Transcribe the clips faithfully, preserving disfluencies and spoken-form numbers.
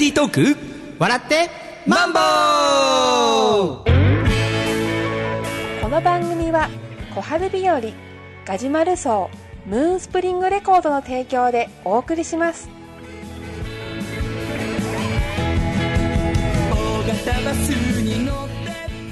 ディートーク笑ってマンボウ。 この番組は小春日和ガジュマルソームーンスプリングレコードの提供でお送りします。 大型バスに乗って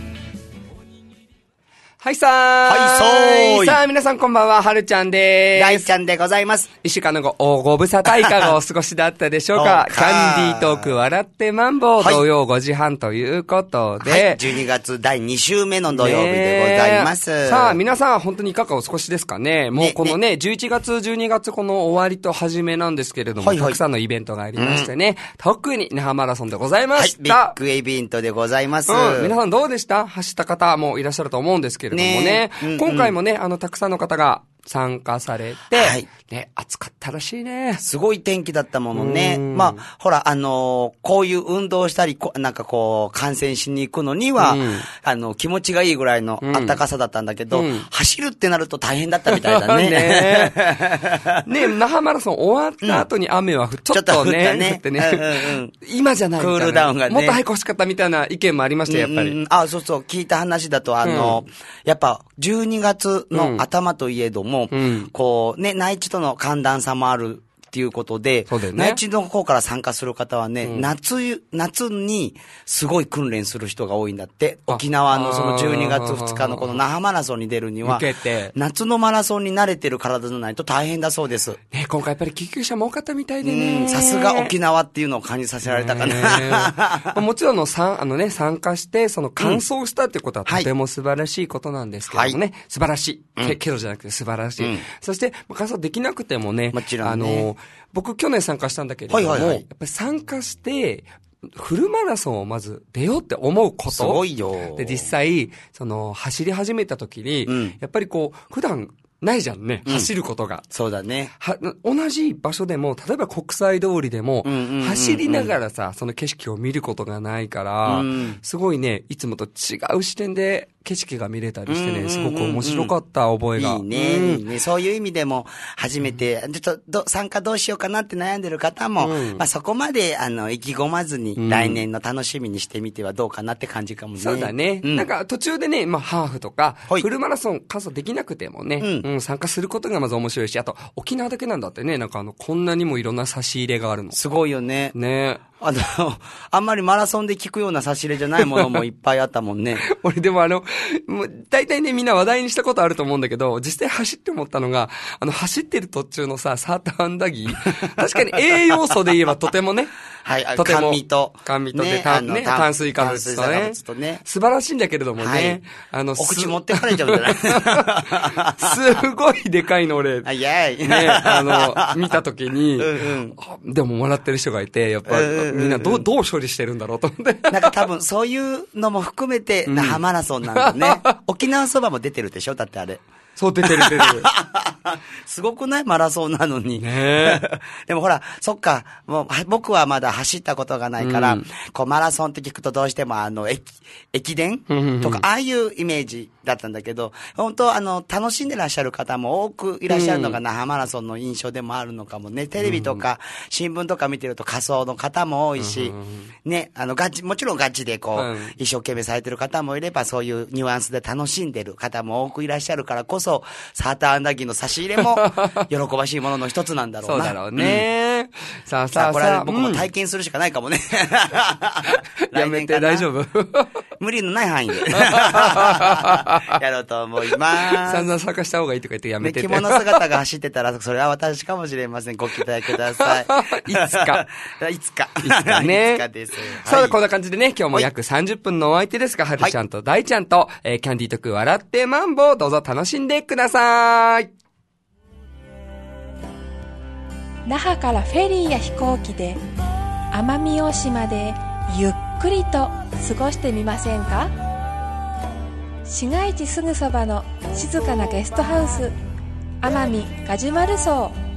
はいさーはいそーい。 さあ皆さんこんばんは、はるちゃんでーす。 大ちゃんでございます。 一週間のご、ご無沙汰いかがお過ごしだったでしょうか。キャンディートーク笑ってマンボウ、 はい、 土曜ごじはんということで、 はい、じゅうにがつだいに週目の土曜日でございます。 さあ皆さん本当にいかがお過ごしですかね。もうこのね、ねじゅういちがつじゅうにがつこの終わりと始めなんですけれども、はいはい、たくさんのイベントがありましてね、うん、特に那覇マラソンでございました。 はい、ビッグイベントでございます。 うん、皆さんどうでした？走った方もいらっしゃると思うんですけれどもね。ねうんうん、今回もね、あの、たくさんの方が参加されて、はい、ね、暑かったらしいね。 すごい天気だったものね。まあ、ほら、あのー、こういう運動したり、なんかこう、観戦しに行くのには、うん、あの、気持ちがいいぐらいの暖かさだったんだけど、うん、走るってなると大変だったみたいだね。 ねね、那覇マラソン終わった後に雨は、うん、ちょっとね、ね降ってね、うんうん、今じゃないみたいな。 クールダウンがね。 もっと早く欲しかったみたいな意見もありましたよ、やっぱり。うんうん、 あ、そうそう、聞いた話だと、あの、うん、やっぱ、じゅうにがつの頭といえども、うん、こうね、内地との寒暖差もあるっていうことで、ね、内地の方から参加する方はね、うん、夏、夏にすごい訓練する人が多いんだって。沖縄のそのじゅうにがつふつかのこの那覇マラソンに出るには、夏のマラソンに慣れてる体じゃないと大変だそうです。 ね、今回やっぱり救急車も多かったみたいでね。 さすが沖縄っていうのを感じさせられたかな。 もちろんのあのね、参加して、その完走したってことはとても素晴らしいことなんですけどもね。はい、素晴らしい。うん、け, けどじゃなくて素晴らしい。うん、そして、完走できなくてもね、 もちろんね、 あの、僕去年参加したんだけれども、はいはいはい、やっぱり参加して、フルマラソンをまず出ようって思うこと。 すごいよ。 で、実際、その、走り始めた時に、うん、やっぱりこう、普段、ないじゃんね、うん。走ることが。 そうだね。 は、同じ場所でも、例えば国際通りでも、うんうんうんうん、走りながらさ、その景色を見ることがないから、うん、すごいね、いつもと違う視点で景色が見れたりしてね、うんうんうんうん、すごく面白かった覚えが。 いいね、うん、いいね。そういう意味でも、初めて、ちょっとど、参加どうしようかなって悩んでる方も、うん、まあそこまで、あの、意気込まずに、うん、来年の楽しみにしてみてはどうかなって感じかもね。 そうだね。うん、なんか途中でね、まあハーフとか、フルマラソン完走できなくてもね、うんうん、参加することがまず面白いし、あと、沖縄だけなんだってね、なんかあの、こんなにもいろんな差し入れがあるの。 すごいよね。 ね。 あの、あんまりマラソンで聞くような差し入れじゃないものもいっぱいあったもんね。 俺でもあの、もう大体ねみんな話題にしたことあると思うんだけど、実際走って思ったのが、あの走ってる途中のさ、サーターアンダギー。確かに栄養素で言えばとてもね。 はい、とても。甘味と。 甘味とで、ね、炭ね、炭水化物とね。とね素晴らしいんだけれどもね。はい、あの、 お口持ってかれちゃうんじゃないすごいでかいの俺。 あ、いやい。 ね、あの、見たときに、うんうん、でももらってる人がいて、やっぱり、うんうん、みんなどう、どう処理してるんだろうと思って。 なんか多分そういうのも含めて、那覇マラソンなんだね。うん、沖縄そばも出てるでしょだってあれ。 そう出てる出てる。 すごくないマラソンなのに。 ねでもほら、そっか、もう僕はまだ走ったことがないから、うん、こうマラソンって聞くとどうしてもあの、駅、駅伝とか、ああいうイメージだったんだけど、本当あの、楽しんでらっしゃる方も多くいらっしゃるのが那覇マラソンの印象でもあるのかもね。テレビとか新聞とか見てると仮装の方も多いし、ね、あの、ガチ、もちろんガチでこう、うん、一生懸命されてる方もいれば、そういうニュアンスで楽しんでる方も多くいらっしゃるからこそ、サーターアンダギーの差し入れも喜ばしいものの一つなんだろうな。 そうだろうね。うん、さあさあさあ、これは僕も体験するしかないかもね。 うん、やめて大丈夫無理のない範囲で。やろうと思います。 散々参加した方がいいとか言ってやめてて。 着物姿が走ってたら、それは私かもしれません。ご期待ください。 いつか。 いつか。 いつかね。 いつかです。 さあ、はい、こんな感じでね、今日も約さんじゅっぷんのお相手ですが、はるちゃんと大ちゃんと、えー、キャンディートク笑ってマンボウ、どうぞ楽しんでください。 那覇からフェリーや飛行機で奄美大島でゆっくりと過ごしてみませんか？市街地すぐそばの静かなゲストハウス、奄美ガジュマルソー。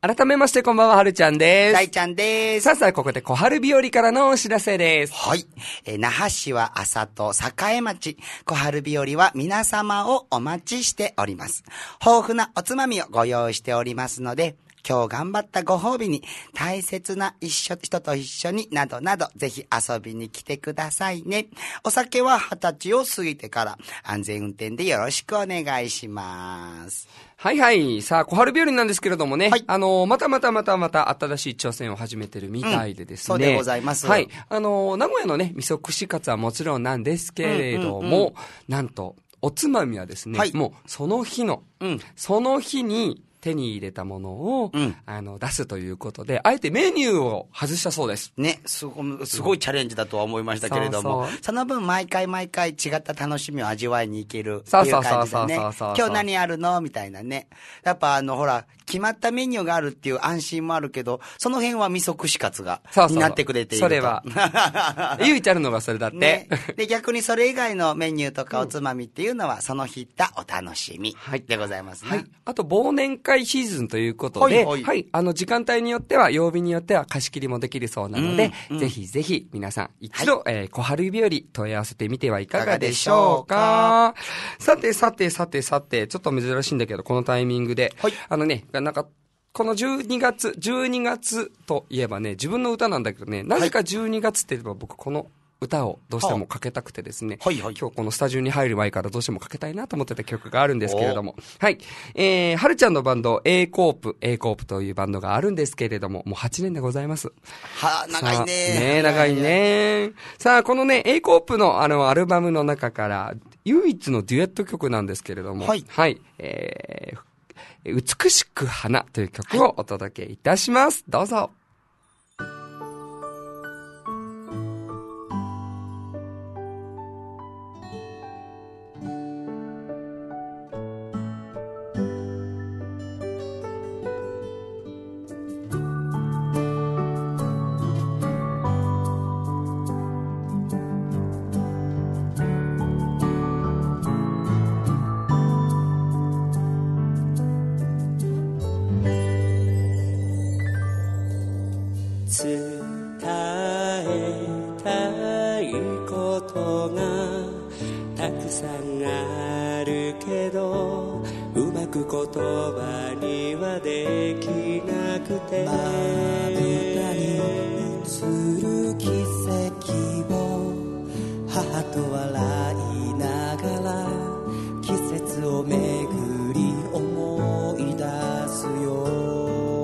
改めましてこんばんは、はるちゃんです。 大ちゃんです。 さあさあ、ここで小春日和からのお知らせです。 はい。えー、那覇市は朝と栄町、小春日和は皆様をお待ちしております。豊富なおつまみをご用意しておりますので、今日頑張ったご褒美に大切な一緒人と一緒になどなどぜひ遊びに来てくださいね。お酒は二十歳を過ぎてから安全運転でよろしくお願いします。 はいはい。さあ、小春日和なんですけれどもね。はい、あの、またまたまたまた新しい挑戦を始めてるみたいでですね。うん、 そうでございます。 はい。あの、名古屋のね、味噌串カツはもちろんなんですけれども、うんうんうん、なんと、おつまみはですね、はい、もうその日の、うん、その日に、手に入れたものを、うん、あの出すということで、あえてメニューを外したそうです。 ね、すごい、すごいチャレンジだとは思いましたけれども、そうそう、その分毎回毎回違った楽しみを味わいに行けるっていう感じでね。今日何あるのみたいなね。やっぱあのほら、決まったメニューがあるっていう安心もあるけど、その辺は味噌串カツが、そうそうになってくれていると。 それは。唯一あるのがそれだって。ね、 で、逆にそれ以外のメニューとかおつまみっていうのは、その日行ったお楽しみでございますね。はいはい、 あと、忘年会シーズンということで、はい、はいはい、あの、時間帯によっては、曜日によっては貸し切りもできるそうなので、うんうん、ぜひぜひ皆さん、一度、はい、えー、小春日和問い合わせてみてはいかがでしょうか。さてさてさてさて、ちょっと珍しいんだけど、このタイミングで、はい、あのね、なんか、このじゅうにがつ、じゅうにがつといえばね、自分の歌なんだけどね、なぜかじゅうにがつって言えば僕この歌をどうしてもかけたくてですね、はいはい、今日このスタジオに入る前からどうしてもかけたいなと思ってた曲があるんですけれども、はい、えー、はるちゃんのバンド A コープ A コープというバンドがあるんですけれども、もうはちねんでございます。 はあ、長いね。 ね、長いね。さあ、このね A コープのあのアルバムの中から唯一のデュエット曲なんですけれども、はい、はい、えー美しく花という曲をお届けいたします。どうぞ。 伝えたいことがたくさんあるけどうまく言葉にはできなくてまぶたに映る奇跡を母と笑いながら季節をめぐり思い出すよ。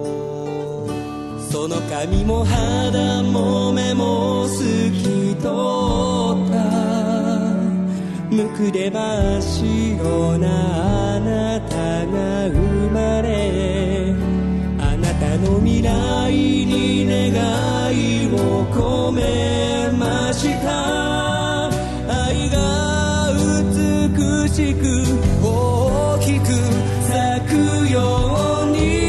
その髪も肌も目も透き通ったむくれば白なあなたが生まれあなたの未来に願いを込めました愛が美しく大きく咲くように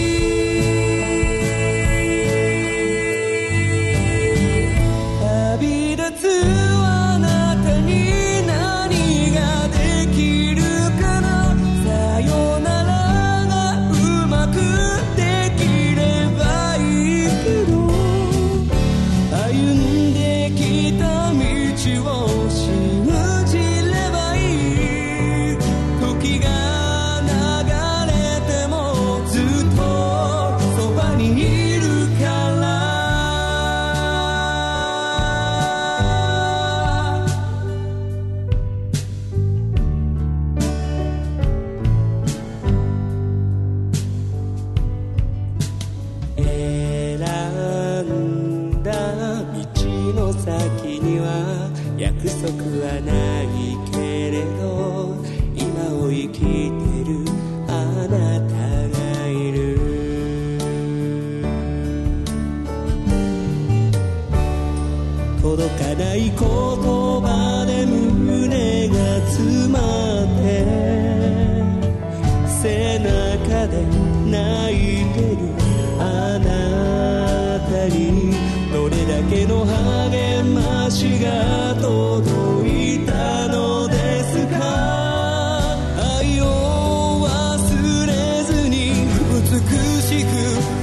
約束はないけれど今を生きてるあなたがいる届かない言葉で胸が詰まって背中で泣いてるあなたにどれだけの励ましが届いたのですか愛を忘れずに美しく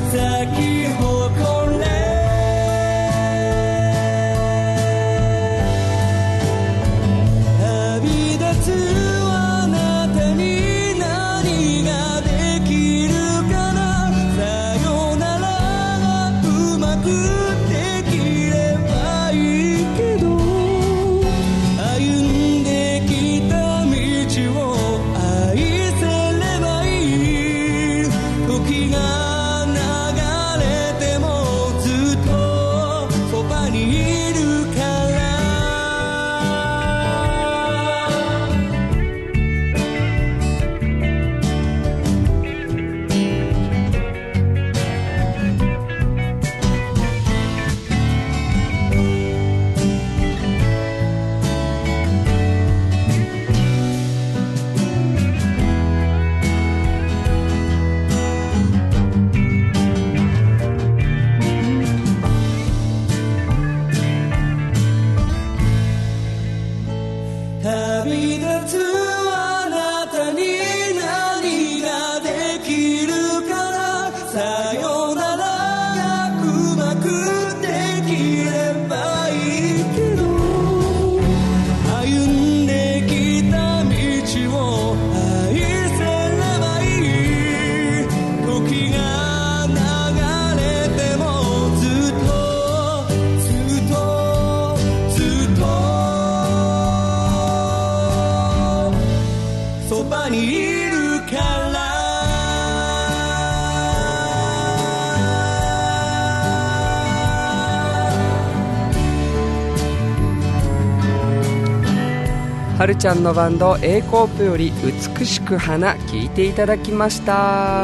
はるちゃんのバンド A コープより美しく花聞いていただきました。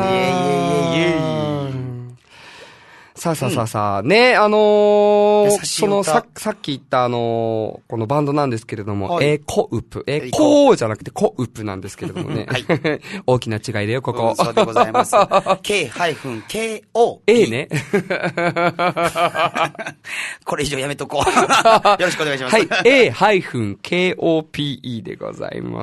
イエイイエイイエイ。さあさあさあさあ、うん、ね、あのー、そのさ、さっき言ったあのー、このバンドなんですけれども、A コウプ、A コウじゃなくてコウプなんですけれどもね。はい、大きな違いだよ、ここ。 うん、そうでございます。K-ケーオー。 A ね。 これ以上やめとこう。よろしくお願いします。 はい、A-ケーオーピーイー でございます。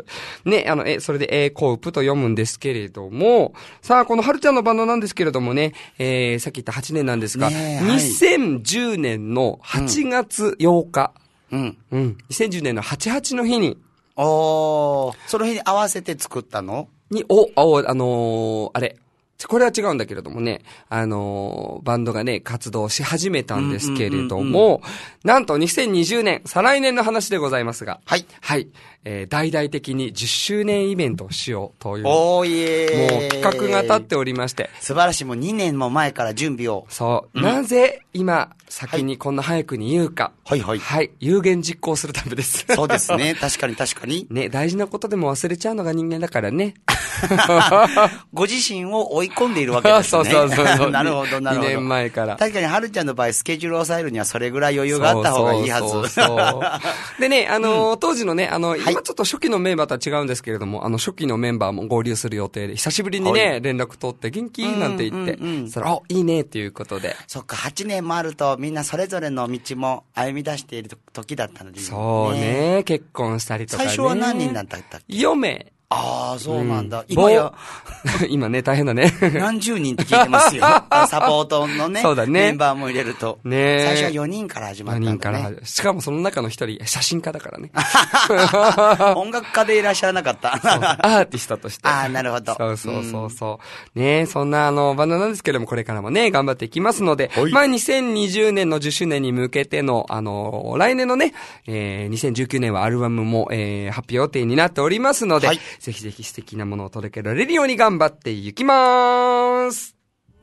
ね、あの、え、それで A コウプと読むんですけれども、さあ、このはるちゃんのバンドなんですけれどもね、えー、さっき言ったはちねんなんですが、ね、にせんじゅうねんのはちがつようか、うん。うん。にせんじゅうねんのはちはちの日に。 おー、その日に合わせて作ったのに、お、お、あのー、あれ。これは違うんだけれどもね、あのー、バンドがね、活動し始めたんですけれども、うんうんうんうん、なんとにせんにじゅうねん、再来年の話でございますが、 はい。 はい。えー、大々的にじゅっしゅうねんイベントをしようという。 おーいえー。 もう企画が立っておりまして。 素晴らしい。もうにねんも前から準備を。 そう。うん、なぜ今、先にこんな早くに言うか。 はいはい。 はい。有言実行するためです。 そうですね。確かに確かに。 ね、大事なことでも忘れちゃうのが人間だからね。 ご自身を追い込んでいるわけですね。 そうそうそう。 なるほど、なるほど。 にねんまえから。 確かに、はるちゃんの場合、スケジュールを抑えるにはそれぐらい余裕があった方がいいはず。そうそうそうでね、あの、うん、当時のね、あの、はい、今ちょっと初期のメンバーとは違うんですけれども、あの、初期のメンバーも合流する予定で、久しぶりにね、はい、連絡取って、元気なんて言って、うんうんうん、それ、お、いいね、っていうことで。 そっか、はちねんもあると、みんなそれぞれの道も歩み出している時だったので、ね。 そうね、結婚したりとかね。 最初は何人だったっけ？ よめい。 ああ、そうなんだ。うん、今や、 今ね、大変だね。 何十人って聞いてますよ。サポートのね、そうだね、メンバーも入れると。ね、最初はよにんから始まったんだね。よにんから始まる。 しかもその中の一人、写真家だからね。 音楽家でいらっしゃらなかった。 アーティストとして。 ああ、なるほど。 そうそうそうそう。うん、ね、そんなあの、バンドなんですけども、これからもね、頑張っていきますので、まあ、にせんにじゅうねんのじゅっしゅうねんに向けての、あの、来年のね、えー、にせんじゅうきゅうねんはアルバムも、えー、発表予定になっておりますので、はい、ぜひぜひ素敵なものを届けられるように頑張っていきます。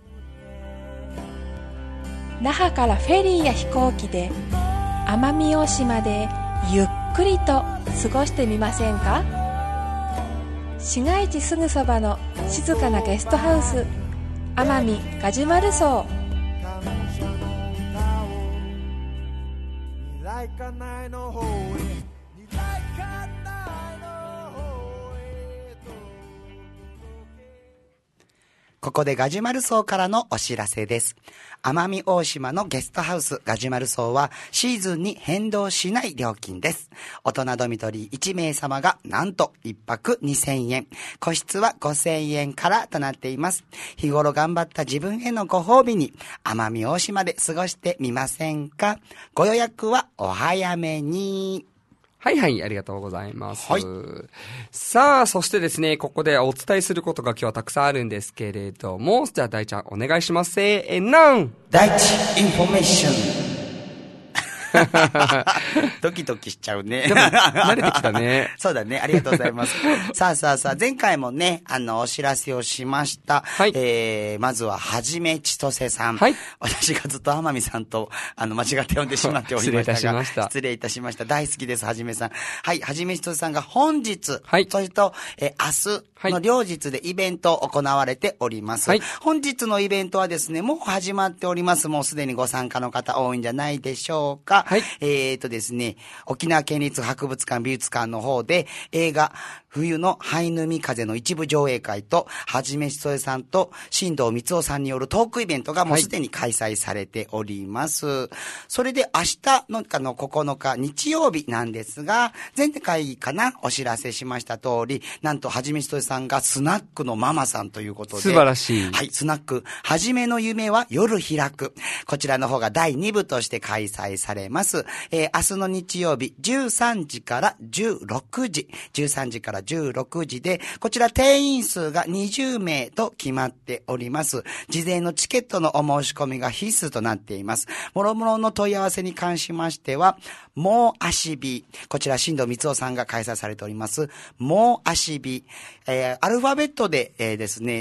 那覇からフェリーや飛行機で奄美大島でゆっくりと過ごしてみませんか？市街地すぐそばの静かなゲストハウス、奄美ガジュマル荘。 ここでガジュマル荘からのお知らせです。奄美大島のゲストハウスガジュマル荘はシーズンに変動しない料金です。大人ドミトリーいちめいさまがなんといっぱくにせんえん、個室はごせんえんからとなっています。日頃頑張った自分へのご褒美に奄美大島で過ごしてみませんか？ご予約はお早めに。 はいはい、ありがとうございます。 はい。 さあ、そしてですね、ここでお伝えすることが今日はたくさんあるんですけれども、じゃあ大ちゃんお願いします。せーの。 大地インフォメーション。ドキドキしちゃうね。 でも慣れてきたね。 そうだね。ありがとうございます。さあさあさあ、前回もね、あの、お知らせをしました。はい。えー、まずは、はじめちとせさん。はい。私がずっと天海さんと、あの、間違って呼んでしまっておりましたが。失礼いたしました。失礼いたしました。大好きです、はじめさん。はい。はじめちとせさんが本日、はい。それと、えー、明日の両日でイベントを行われております。はい。本日のイベントはですね、もう始まっております。もうすでにご参加の方多いんじゃないでしょうか。はい。えーとですね、沖縄県立博物館美術館の方で映画冬のハイヌミ風の一部上映会と、はじめしそえさんと新藤光夫さんによるトークイベントがもうすでに開催されております。はい、それで明日のあのここのか日曜日なんですが、前回かなお知らせしました通り、なんとはじめしそえさんがスナックのママさんということで。 素晴らしい。 はい、スナック、はじめの夢は夜開く。こちらの方がだいにぶとして開催されます。えー、明日の日曜日、じゅうさんじからじゅうろくじ、じゅうさんじからじゅうろくじで、こちら定員数がにじゅうめいと決まっております。事前のチケットのお申し込みが必須となっています。もろもろの問い合わせに関しましては、もう足火、こちら新藤光夫さんが開催されております、もう足火、えー、アルファベットで、えー、ですね、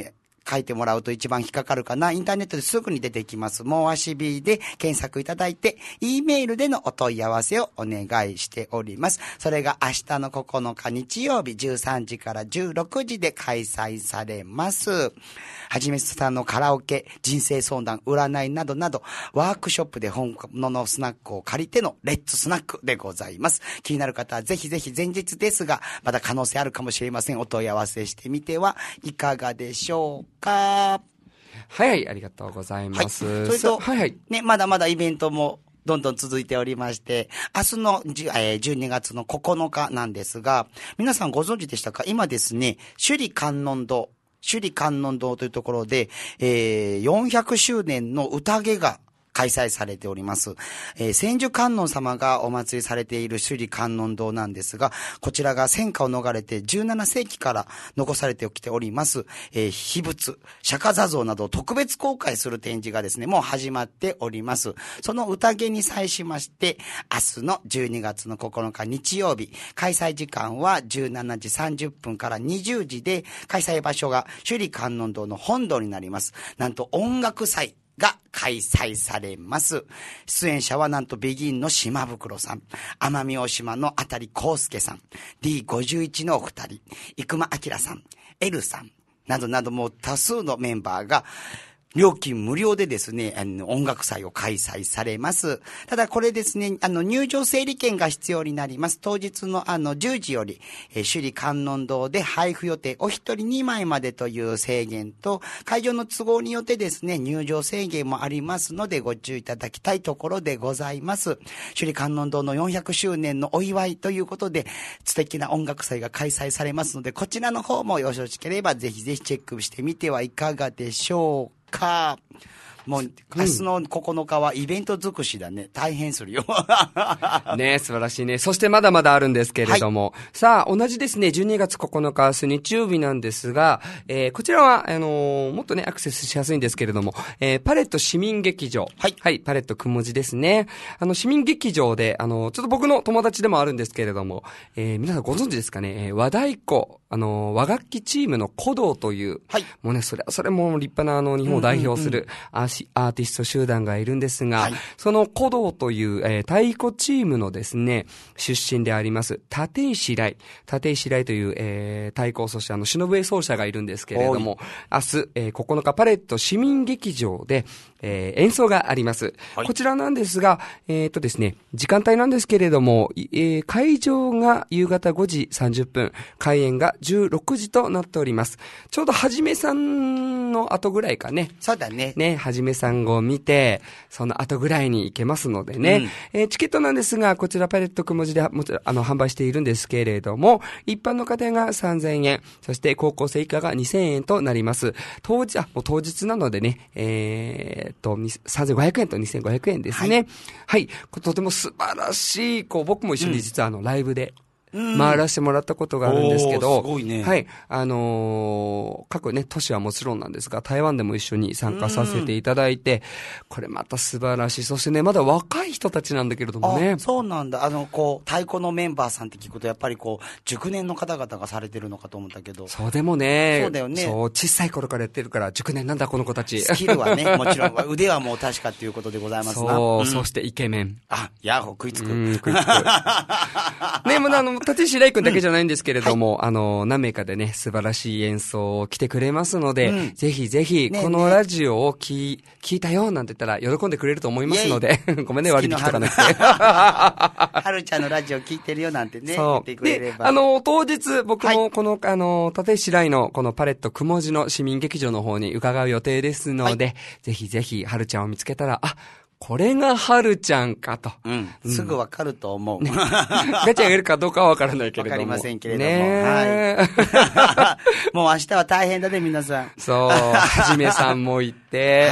書いてもらうと一番引っかかるかな。インターネットですぐに出てきます。もうあしびで検索いただいて、E メールでのお問い合わせをお願いしております。それが明日のここのか日曜日じゅうさんじからじゅうろくじで開催されます。はじめさんのカラオケ、人生相談、占いなどなど、ワークショップで本物のスナックを借りてのレッツスナックでございます。気になる方はぜひぜひ前日ですが、まだ可能性あるかもしれません。お問い合わせしてみてはいかがでしょうか。 はいはい、ありがとうございます。 はい、それと、 はいはい。 ね、まだまだイベントもどんどん続いておりまして、明日のじゅうにがつのここのかなんですが、皆さんご存知でしたか？今ですね、首里観音堂、首里観音堂というところで、えー、よんひゃくしゅうねんの宴が開催されております。えー、千手観音様がお祭りされている首里観音堂なんですが、こちらが戦火を逃れてじゅうななせいきから残されてきております、えー、秘仏、釈迦座像などを特別公開する展示がですね、もう始まっております。その宴に際しまして、明日のじゅうにがつのここのか日曜日、開催時間はじゅうしちじさんじゅっぷんからにじゅうじで、開催場所が首里観音堂の本堂になります。なんと音楽祭が開催されます。出演者はなんとビギンの島袋さん、奄美大島のあたりこうすけさん、ディーごじゅういち のお二人、生間明さん、エルさんなどなどもう多数のメンバーが料金無料でですね、あの、音楽祭を開催されます。ただこれですね、あの、入場整理券が必要になります。当日のあの、じゅうじより、えー、首里観音堂で配布予定、お一人にまいまでという制限と、会場の都合によってですね、入場制限もありますので、ご注意いただきたいところでございます。首里観音堂のよんひゃくしゅうねんのお祝いということで、素敵な音楽祭が開催されますので、こちらの方もよろしければ、ぜひぜひチェックしてみてはいかがでしょうか。もう、明日のここのかはイベント尽くしだね。大変するよ。 ね、素晴らしいね。そしてまだまだあるんですけれども。はい、さあ、同じですね、じゅうにがつここのか、明日日曜日なんですが、えー、こちらは、あのー、もっとね、アクセスしやすいんですけれども、えー、パレット市民劇場。はい。はい、パレットくもじですね。あの、市民劇場で、あのー、ちょっと僕の友達でもあるんですけれども、えー、皆さんご存知ですかね、えー、和太鼓。あの、和楽器チームの鼓動という、はい、もうね、それは、それも立派なあの、日本を代表するアー、アーティスト集団がいるんですが、はい、その鼓動という、えー、太鼓チームのですね、出身であります、立石来、立石来という、えー、太鼓、そしてあの、忍笛奏者がいるんですけれども、明日、えー、ここのかパレット市民劇場で、えー、演奏があります。はい、こちらなんですが、えー、っとですね、時間帯なんですけれども、えー、会場が夕方ごじさんじゅっぷん、開演がじゅうろくじとなっております。ちょうどはじめさんの後ぐらいかね。 そうだね。 ね、はじめさんを見て、その後ぐらいに行けますのでね。うん、えー、チケットなんですが、こちらパレットくもじでもちろんあの販売しているんですけれども、一般の方がさんぜんえん、そして高校生以下がにせんえんとなります。当日、あ、もう当日なのでね、えー、っと、さんぜんごひゃくえんとにせんごひゃくえんですね。はい。はい、とても素晴らしい、こう、僕も一緒に実はあの、ライブで、回らせてもらったことがあるんですけど、 すごいね。 はい。あのー、各ね、都市はもちろんなんですが、台湾でも一緒に参加させていただいて、これまた素晴らしい。そしてね、まだ若い人たちなんだけれどもね。 そうなんだ。あの、こう、太鼓のメンバーさんって聞くと、やっぱりこう、熟年の方々がされてるのかと思ったけど。 そうでもね。 そうだよね。 そう、小さい頃からやってるから、熟年なんだ、この子たち。 スキルはね、もちろん、腕はもう確かっていうことでございますな。 そう、うん、そしてイケメン。 あ、ヤーホー食いつく。うん、 食いつく。ね、もうあの、立石来君だけじゃないんですけれども、うんはい、あの、何名かでね、素晴らしい演奏を来てくれますので、うん、ぜひぜひ、このラジオを聞、ね、聞いたよなんて言ったら喜んでくれると思いますので、ごめんね、割引とかなくて。 はるちゃんのラジオ聞いてるよなんてね、言ってくれれば。 で、あの、当日、僕もこの、はい、あの、立石来のこのパレットくもじの市民劇場の方に伺う予定ですので、はい、ぜひぜひ、はるちゃんを見つけたら、あ、これがはるちゃんかと。 うん。すぐわかると思う。ね、 ガチャがいるかどうかはわからないけれども。 わかりませんけれども。ね、はい。もう明日は大変だね、皆さん。 そう。はじめさんも行って、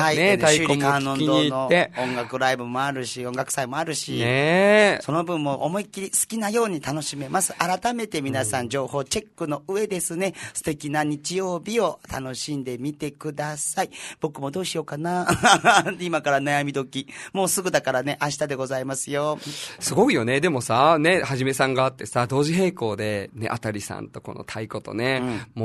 はい、 ね、太鼓も聞きに行って。 音楽ライブもあるし、音楽祭もあるし。 ねその分も思いっきり好きなように楽しめます。改めて皆さん情報チェックの上ですね、素敵な日曜日を楽しんでみてください。僕もどうしようかな。今から悩み時。もうすぐだからね、明日でございますよ。 すごいよね。でもさ、ね、はじめさんがあってさ、同時並行で、ね、あたりさんとこの太鼓とね、うん、もう奄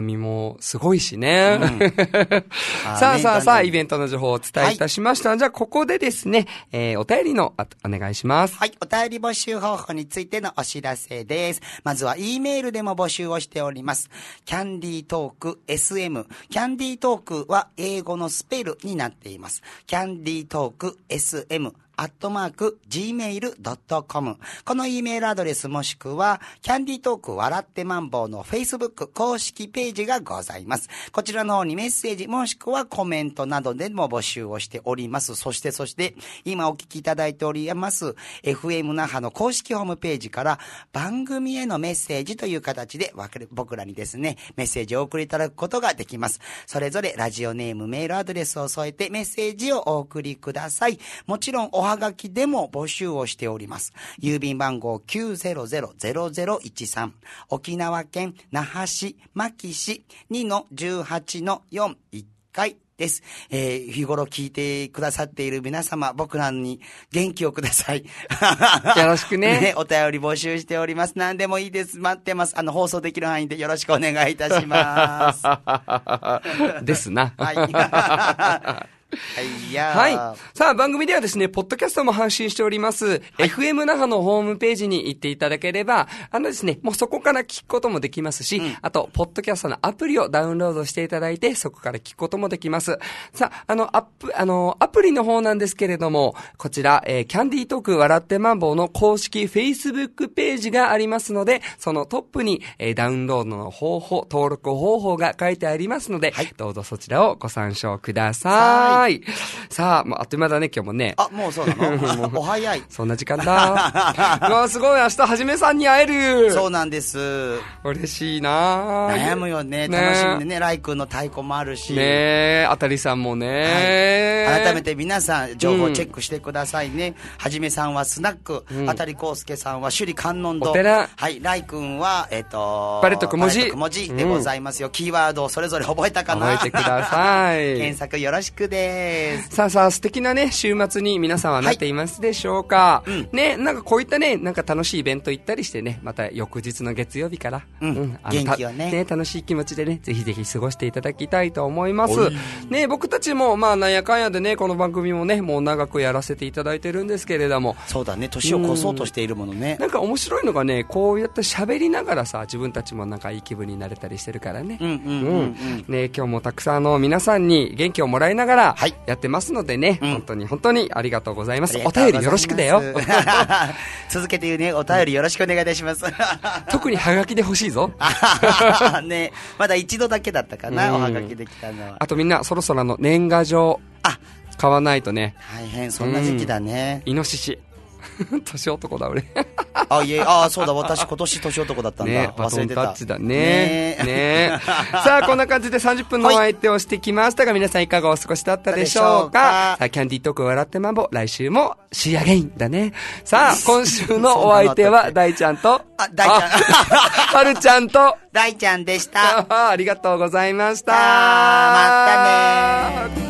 みもすごいしね。うん、さあさあさあ、イベントの情報をお伝えいたしました。はい、じゃあ、ここでですね、えー、お便りのお願いします。 はい、お便り募集方法についてのお知らせです。まずは、E メールでも募集をしております。キャンディートーク エスエム。キャンディートークは英語のスペルになっています。キャンディートーク エスエム。アットマーク、ジーメールドットコム。この E メールアドレスもしくは、キャンディートーク笑ってマンボウの Facebook 公式ページがございます。こちらの方にメッセージもしくはコメントなどでも募集をしております。そしてそして、今お聞きいただいております、エフエム 那覇の公式ホームページから番組へのメッセージという形で僕らにですね、メッセージをお送りいただくことができます。それぞれラジオネーム、メールアドレスを添えてメッセージをお送りください。もちろんおはがきでも募集をしております。郵便番号 きゅうゼロゼロゼロゼロいちさん、沖縄県那覇市牧市 にのじゅうはちのよんいっかいです。えー、日頃聞いてくださっている皆様、僕らに元気をください。 よろしくね。 ね、お便り募集しております。何でもいいです。待ってます。あの、放送できる範囲でよろしくお願いいたします。 ですな。 はい。はいやはい。さあ、番組ではですね、ポッドキャストも配信しております。はい、エフエム 那覇のホームページに行っていただければ、あのですね、もうそこから聞くこともできますし、うん、あと、ポッドキャストのアプリをダウンロードしていただいて、そこから聞くこともできます。さあ、あの、アップ、あの、アプリの方なんですけれども、こちら、えー、キャンディートーク笑ってマンボウの公式 Facebook ページがありますので、そのトップに、えー、ダウンロードの方法、登録方法が書いてありますので、はい、どうぞそちらをご参照ください。はい、さあ、もうあっという間だね、今日もね。 あ、もうそうなのお早い。 そんな時間だ。うわ、すごい、明日はじめさんに会える。 そうなんです。 嬉しいな。 悩むよね。楽しみでね、ライ君の太鼓もあるし。 ねえ、あたりさんもね、 はい。改めて皆さん、情報チェックしてくださいね。うん、はじめさんはスナック、うん、あたりこうすけさんは首里観音堂。 お寺。 はい、ライ君は、えっ、ー、と、 パレットくもじ。 パレットくもじでございますよ。うん、キーワードをそれぞれ覚えたかな？ 覚えてください。 検索よろしくです。 さあさあ、素敵なね、週末に皆さんはなっていますでしょうか、はい、うん、ね、なんかこういったね、なんか楽しいイベント行ったりしてね、また翌日の月曜日から、 うん、うん、元気をねね、楽しい気持ちでね、ぜひぜひ過ごしていただきたいと思います。ね、僕たちも、まあ、なんやかんやでね、この番組もね、もう長くやらせていただいてるんですけれども。 そうだね、年を越そうとしているものね。 なんか面白いのがね、こうやって喋りながらさ、自分たちもなんかいい気分になれたりしてるからね。 うんうんうんうん。うん、 ね、今日もたくさんの皆さんに元気をもらいながら、やってますのでね、はい、本当に本当にありがとうございます。お便りよろしくだよ。 続けて言うね、お便りよろしくお願いいたします。 特にハガキで欲しいぞ。 ね、まだ一度だけだったかな、おはがきできたのは。 あとみんなそろそろあの年賀状、あ、買わないとね。 大変、そんな時期だね。 イノシシ。年男だ俺。 あ、いえ、あ、そうだ、私今年年男だったんだ。 ね、 忘れてた。 バトンタッチだね。ねねさあ、こんな感じでさんじゅっぷんのお相手をしてきましたが、皆さんいかがお過ごしだったでしょうか。さあ、キャンディートーク笑ってマンボ、来週もシーアゲインだね。さあ、今週のお相手は大ちゃんと、 あ、大ちゃん。 はるちゃんと、 大ちゃんでした。 ありがとうございました。 またねー。